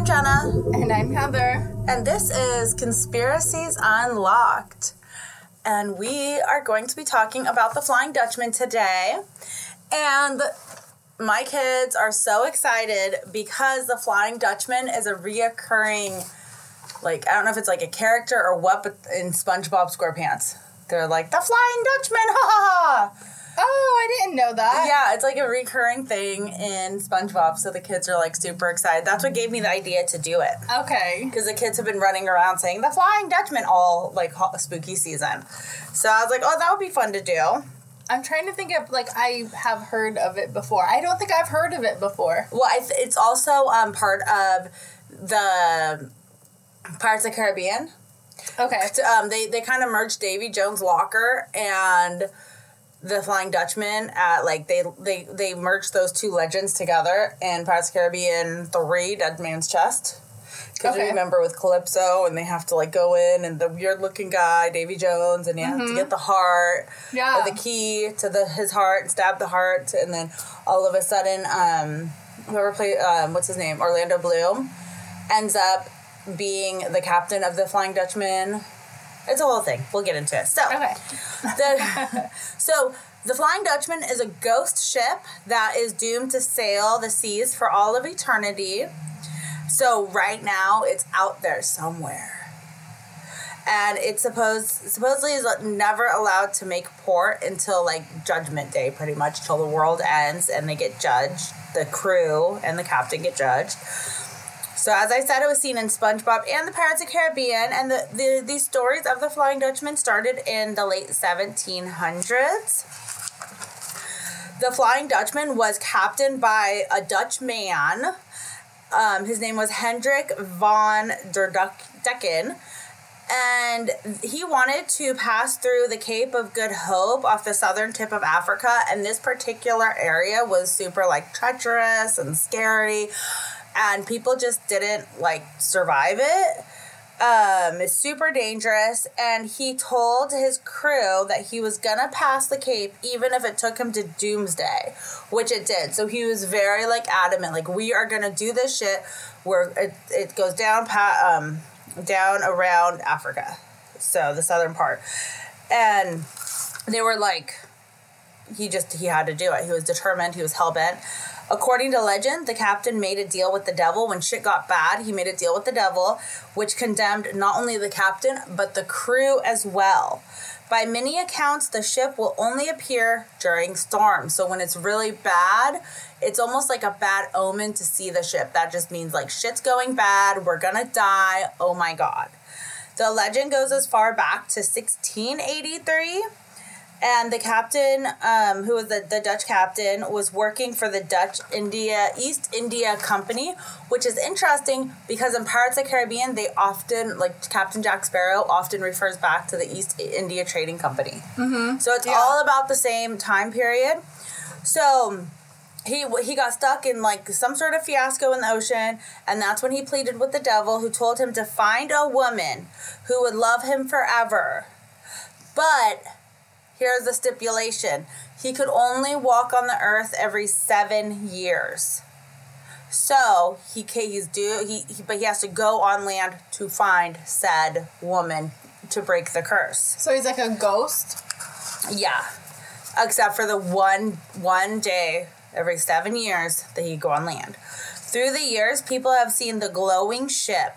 I'm Jenna. And I'm Heather. And this is Conspiracies Unlocked. And we are going to be talking about the Flying Dutchman today. And my kids are so excited because the Flying Dutchman is a reoccurring, I don't know if it's like a character or what, but in SpongeBob SquarePants. They're like, the Flying Dutchman, ha ha ha! Oh, I didn't know that. Yeah, it's like a recurring thing in SpongeBob, so the kids are like super excited. That's what gave me the idea to do it. Okay. Because the kids have been running around saying, the Flying Dutchman all, spooky season. So I was like, oh, that would be fun to do. I'm trying to think of, I have heard of it before. I don't think I've heard of it before. Well, it's also part of the Pirates of the Caribbean. Okay. They kind of merged Davy Jones' Locker and the Flying Dutchman at, they merged those two legends together in Pirates of the Caribbean 3, Dead Man's Chest. Because you remember with Calypso, and they have to, go in, and the weird-looking guy, Davy Jones, and you have to get the heart, or the key to his heart, and stab the heart, and then all of a sudden, whoever played, what's his name, Orlando Bloom, ends up being the captain of the Flying Dutchman. It's a whole thing. We'll get into it. So, the Flying Dutchman is a ghost ship that is doomed to sail the seas for all of eternity. So right now, it's out there somewhere. And it's supposedly is never allowed to make port until, Judgment Day, pretty much, till the world ends and they get judged. The crew and the captain get judged. So as I said, it was seen in SpongeBob and the Pirates of the Caribbean, and these stories of the Flying Dutchman started in the late 1700s. The Flying Dutchman was captained by a Dutch man. His name was Hendrik van der Decken, and he wanted to pass through the Cape of Good Hope off the southern tip of Africa, and this particular area was super, treacherous and scary. And people just didn't, survive it. It's super dangerous. And he told his crew that he was going to pass the Cape even if it took him to doomsday, which it did. So he was very, adamant. We are going to do this shit where it goes down around Africa. So the southern part. And they were he had to do it. He was determined. He was hell-bent. According to legend, the captain made a deal with the devil. When shit got bad, he made a deal with the devil, which condemned not only the captain, but the crew as well. By many accounts, the ship will only appear during storms. So when it's really bad, it's almost like a bad omen to see the ship. That just means, shit's going bad, we're gonna die, oh my god. The legend goes as far back to 1683. And the captain, who was the Dutch captain, was working for the East India Company, which is interesting because in Pirates of the Caribbean, they often, Captain Jack Sparrow often refers back to the East India Trading Company. Mm-hmm. So it's all about the same time period. So he got stuck in, some sort of fiasco in the ocean, and that's when he pleaded with the devil, who told him to find a woman who would love him forever. But here's the stipulation. He could only walk on the earth every 7 years. So, but he has to go on land to find said woman to break the curse. So he's like a ghost? Yeah. Except for the one day every 7 years that he'd go on land. Through the years, people have seen the glowing ship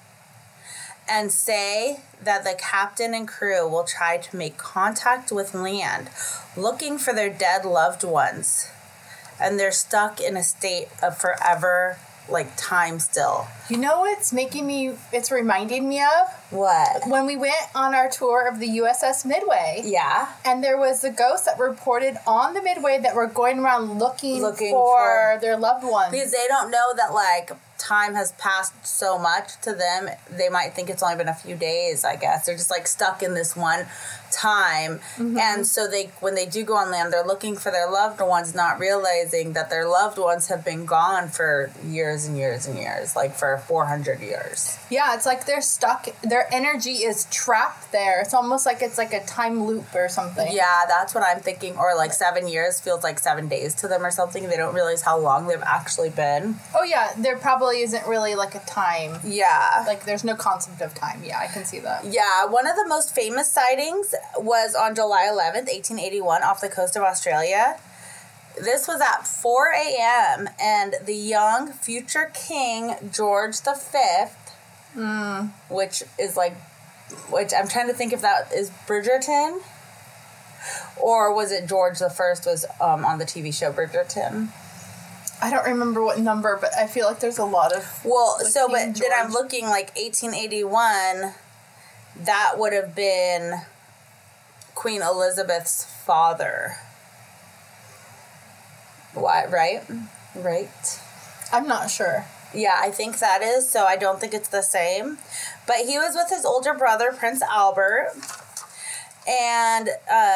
and say that the captain and crew will try to make contact with land, looking for their dead loved ones. And they're stuck in a state of forever, time still. You know what's reminding me of? What? When we went on our tour of the USS Midway. Yeah. And there was a ghost that reported on the Midway that were going around looking for their loved ones. Because they don't know that, time has passed so much to them. They might think it's only been a few days, I guess. They're just, stuck in this one time. And so when they do go on land, they're looking for their loved ones, not realizing that their loved ones have been gone for years and years and years, like for 400 years. Yeah, it's like they're stuck. Their energy is trapped there. It's almost like it's like a time loop or something. Yeah, that's what I'm thinking. Or like 7 years feels like 7 days to them or something. They don't realize how long they've actually been. Oh yeah, there probably isn't really like a time. Yeah. Like there's no concept of time. Yeah, I can see that. Yeah, one of the most famous sightings was on July 11th, 1881, off the coast of Australia. This was at 4 a.m., and the young future King George V, which I'm trying to think if that is Bridgerton, or was it George the First was on the TV show Bridgerton? I don't remember what number, but I feel like there's a lot of... Well, so, but then I'm looking like 1881, that would have been Queen Elizabeth's father. What, right? Right. I'm not sure. Yeah, I think that is, so I don't think it's the same. But he was with his older brother, Prince Albert, and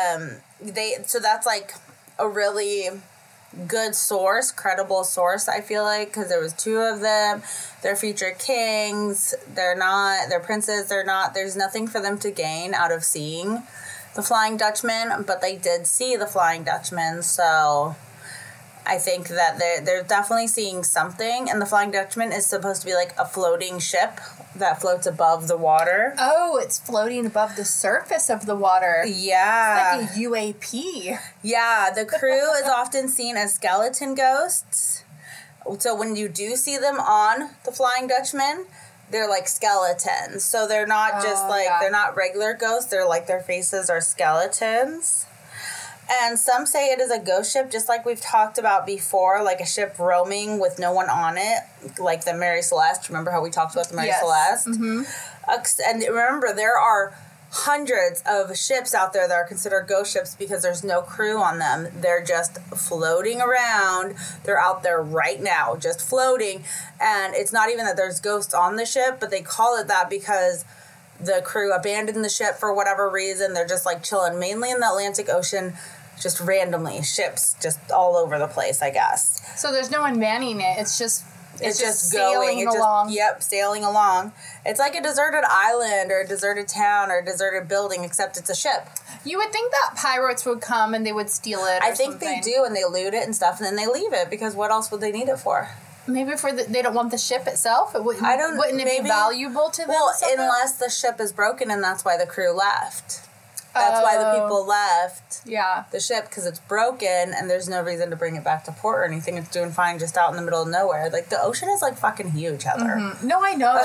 so that's like a really good source, credible source, I feel like, because there was two of them. They're future kings. They're princes. There's nothing for them to gain out of seeing the Flying Dutchman, but they did see the Flying Dutchman, so I think that they're definitely seeing something, and the Flying Dutchman is supposed to be like a floating ship that floats above the water. Oh, it's floating above the surface of the water. Yeah. It's like a UAP. Yeah, the crew is often seen as skeleton ghosts. So when you do see them on the Flying Dutchman, they're like skeletons. So they're not they're not regular ghosts. They're like their faces are skeletons. And some say it is a ghost ship, just like we've talked about before, like a ship roaming with no one on it, like the Mary Celeste. Remember how we talked about the Mary Celeste? Mm-hmm. And remember, there are hundreds of ships out there that are considered ghost ships because there's no crew on them. They're just floating around. They're out there right now, just floating. And it's not even that there's ghosts on the ship, but they call it that because the crew abandoned the ship for whatever reason. They're just like chilling mainly in the Atlantic Ocean, just randomly, ships just all over the place, I guess. So there's no one manning it. It's just sailing along. Sailing along. It's like a deserted island or a deserted town or a deserted building, except it's a ship. You would think that pirates would come and they would steal it. I think they do, and they loot it and stuff, and then they leave it because what else would they need it for? Maybe they don't want the ship itself. Wouldn't it be valuable to them? Well, unless the ship is broken, and that's why the crew left. That's why the people left the ship, because it's broken and there's no reason to bring it back to port or anything. It's doing fine just out in the middle of nowhere. Like, the ocean is, like, fucking huge, Heather. Mm-hmm. No, I know.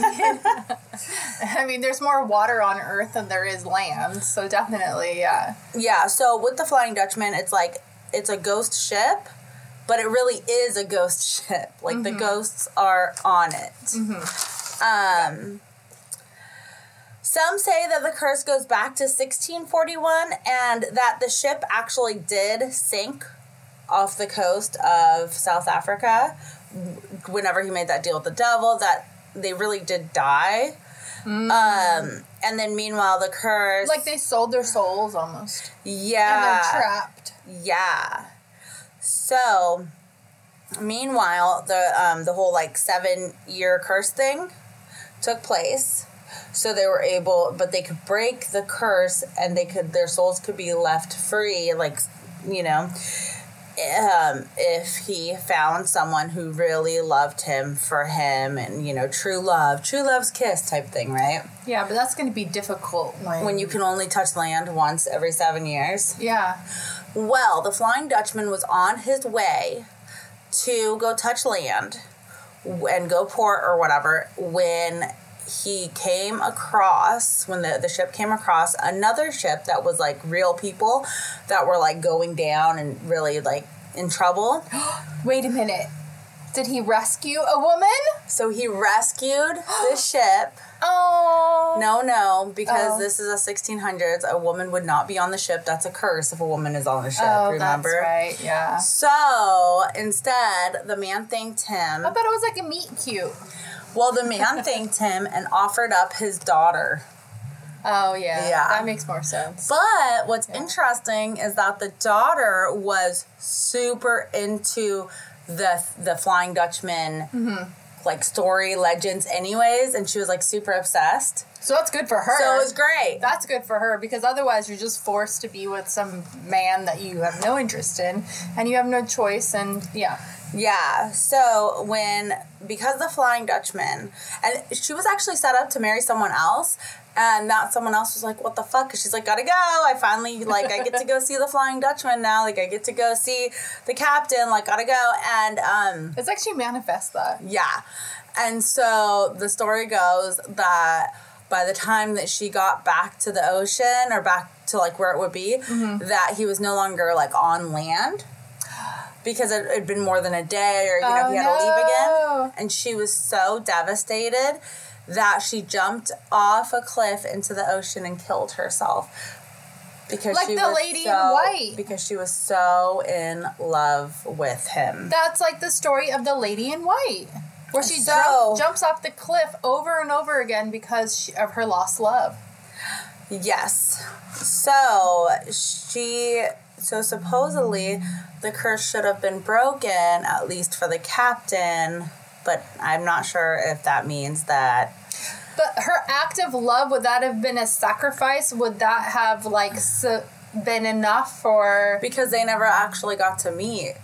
I mean, there's more water on Earth than there is land, so definitely, yeah. Yeah, so with the Flying Dutchman, it's like, it's a ghost ship, but it really is a ghost ship. Like, the ghosts are on it. Mm-hmm. Some say that the curse goes back to 1641 and that the ship actually did sink off the coast of South Africa whenever he made that deal with the devil, that they really did die. And then meanwhile, the curse... Like they sold their souls almost. Yeah. And they're trapped. Yeah. So, meanwhile, the whole, like, 7-year curse thing took place. So they were able, but they could break the curse, and their souls could be left free, like, you know, if he found someone who really loved him for him, and, you know, true love's kiss type thing, right? Yeah, but that's going to be difficult when you can only touch land once every 7 years. Yeah. Well, the Flying Dutchman was on his way to go touch land and go port or whatever when he came across, when the ship came across another ship that was like real people that were like going down and really like in trouble. Wait a minute. Did he rescue a woman? So he rescued the ship. Oh. No, because this is the 1600s. A woman would not be on the ship. That's a curse if a woman is on the ship, remember? That's right, yeah. So, instead, the man thanked him. I thought it was like a meet cute. Well, the man thanked him and offered up his daughter Oh, yeah. Yeah. That makes more sense. But what's interesting is that the daughter was super into the Flying Dutchman, like, story, legends anyways, and she was, like, super obsessed. So that's good for her. So it was great. That's good for her, because otherwise you're just forced to be with some man that you have no interest in, and you have no choice, and yeah. Yeah, so because the Flying Dutchman, and she was actually set up to marry someone else, and that someone else was like, what the fuck? And she's like, gotta go. I finally, like, I get to go see the Flying Dutchman now. Like, I get to go see the captain. Like, gotta go. And, it's actually manifest that. Yeah. And so the story goes that by the time that she got back to the ocean, or back to, like, where it would be, that he was no longer, like, on land. Because it had been more than a day, or, he had to leave again. And she was so devastated that she jumped off a cliff into the ocean and killed herself. Because like she the was lady in white. Because she was so in love with him. That's like the story of the lady in white. Where she jumps off the cliff over and over again because of her lost love. Yes. So supposedly the curse should have been broken, at least for the captain, but I'm not sure if that means that. But her act of love, would that have been a sacrifice? Would that have, like, been enough for... Because they never actually got to meet.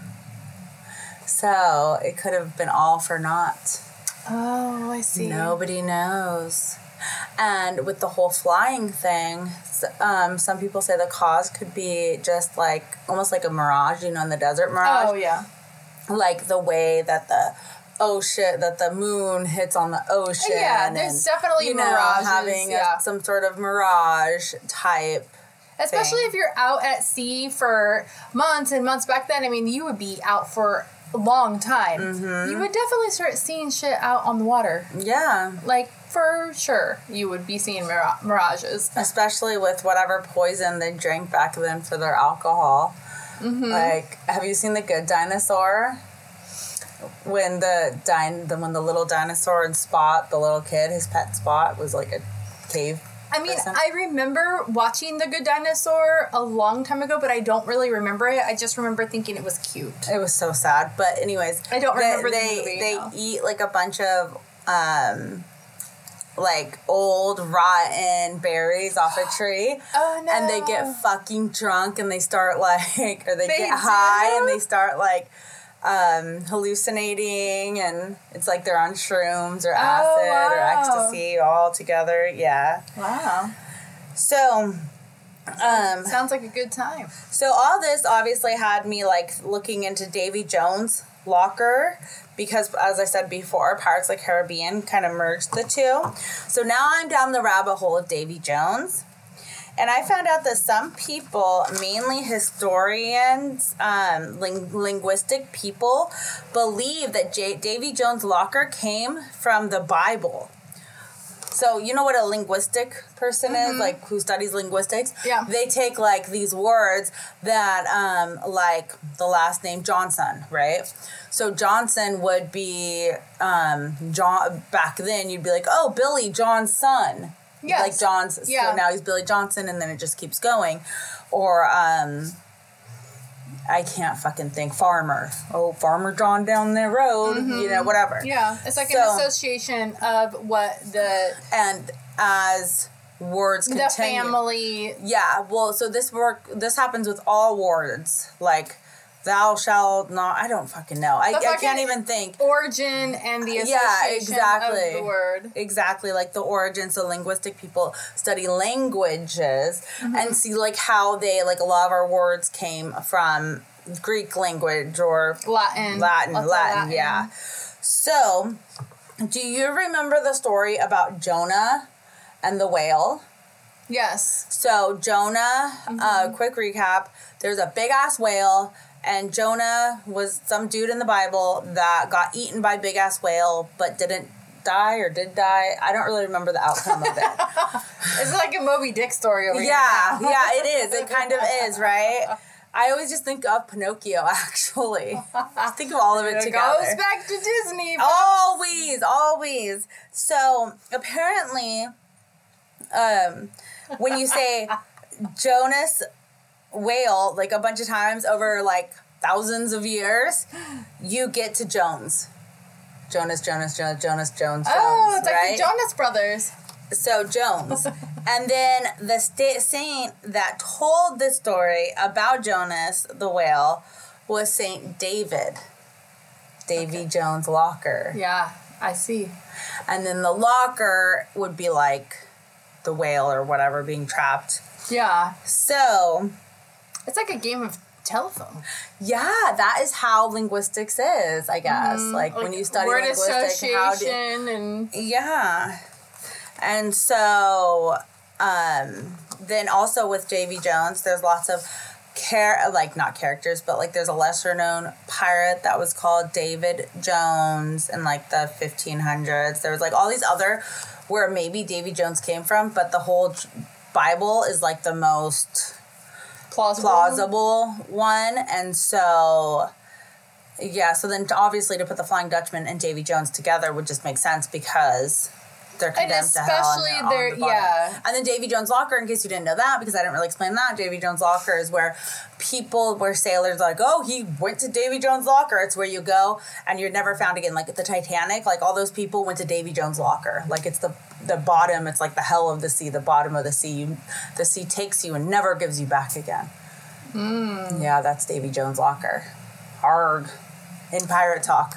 So it could have been all for naught. Oh, I see. Nobody knows. And with the whole flying thing, some people say the cause could be just like, almost like a mirage, in the desert mirage. Oh, yeah. Like the way that the moon hits on the ocean. Yeah, there's definitely mirages. Having some sort of mirage type. Especially if you're out at sea for months and months. Back then, I mean, you would be out for a long time. Mm-hmm. You would definitely start seeing shit out on the water. Yeah. Like, for sure, you would be seeing mirages. Especially with whatever poison they drank back then for their alcohol. Mm-hmm. Like, have you seen The Good Dinosaur? When the little dinosaur and Spot, the little kid, his pet Spot, was like a cave person. I remember watching The Good Dinosaur a long time ago, but I don't really remember it. I just remember thinking it was cute. It was so sad. But anyways, I don't remember the movie. They eat like a bunch of like old rotten berries off a tree. Oh no. And they get fucking drunk and they start like, or they get high and they start like hallucinating, and it's like they're on shrooms or acid or ecstasy all together. Yeah. Wow. So sounds like a good time. So all this obviously had me like looking into Davy Jones' locker, because as I said before, Pirates of the Caribbean kind of merged the two. So now I'm down the rabbit hole of Davy Jones. And I found out that some people, mainly historians, linguistic people, believe that Davy Jones' locker came from the Bible. So you know what a linguistic person is, like who studies linguistics? Yeah. They take like these words that, like the last name Johnson, right? So Johnson would be John. Back then, you'd be like, oh, Billy John's son. Yes. Like John's, yeah. So now he's Billy Johnson, and then it just keeps going. Or, I can't fucking think, Farmer. Oh, Farmer John down the road, whatever. Yeah, it's like an association of what and as words continue. The family. Yeah, well, so this happens with all words, like, thou shalt not. I don't fucking know. I can't even think. Origin and the association of the word. Exactly. Like the origin. So linguistic people study languages and see like how they, like a lot of our words came from Greek language or Latin. Yeah. So, do you remember the story about Jonah and the whale? Yes. So Jonah, quick recap, there's a big ass whale, and Jonah was some dude in the Bible that got eaten by a big ass whale, but didn't die or did die. I don't really remember the outcome of it. It's like a Moby Dick story over here. Yeah, it is. It kind of is, right? I always just think of Pinocchio, actually. Just think of all of it together. It goes back to Disney. Always. So, apparently, when you say Jonas whale like a bunch of times over like thousands of years, you get to Jones. Jonas, Jones. Oh, it's like right? the Jonas Brothers. So Jones. And then the saint that told the story about Jonas the whale was Saint David. Davy Jones Locker. Yeah, I see. And then the locker would be like the whale or whatever being trapped. Yeah. So it's like a game of telephone. Yeah, that is how linguistics is, I guess. Like when you study word linguistics, association and yeah. And so then also with Davy Jones, there's lots of not characters, but like there's a lesser known pirate that was called David Jones in like the 1500s. There was like all these other where maybe Davy Jones came from, but the whole Bible is like the most plausible one. And so yeah, so then obviously to put the Flying Dutchman and Davy Jones together would just make sense because they're condemned to hell. And they're yeah. And then Davy Jones Locker, in case you didn't know that, because I didn't really explain that, Davy Jones Locker is where sailors are like, oh, he went to Davy Jones Locker. It's where you go and you're never found again. Like at the Titanic, like all those people went to Davy Jones Locker. Like it's the bottom, it's like the hell of the sea, the bottom of the sea. The sea takes you and never gives you back again. Yeah, that's Davy Jones Locker. Arg. In pirate talk.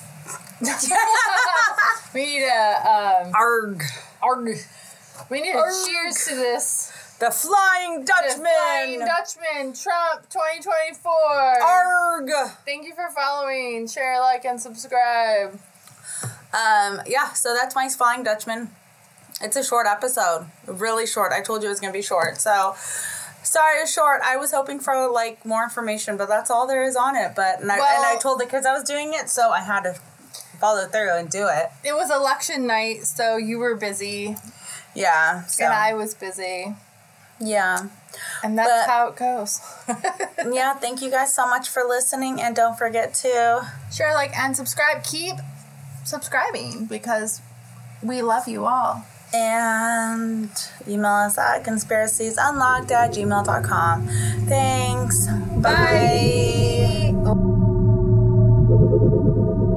We need a Arg. We need a cheers to this. The Flying Dutchman. The Flying Dutchman. Trump 2024. Arg. Thank you for following. Share, like, and subscribe. Yeah, so that's my Flying Dutchman. It's a short episode. Really short. I told you it was going to be short. So, sorry it's short. I was hoping for, like, more information, but that's all there is on it. And I told the kids I was doing it, so I had to follow through and do it. It was election night, so you were busy. Yeah. So. And I was busy. Yeah. And that's how it goes. Yeah, thank you guys so much for listening, and don't forget to share, like, and subscribe. Keep subscribing because we love you all. And email us at conspiraciesunlocked@gmail.com. Thanks. Bye. Bye.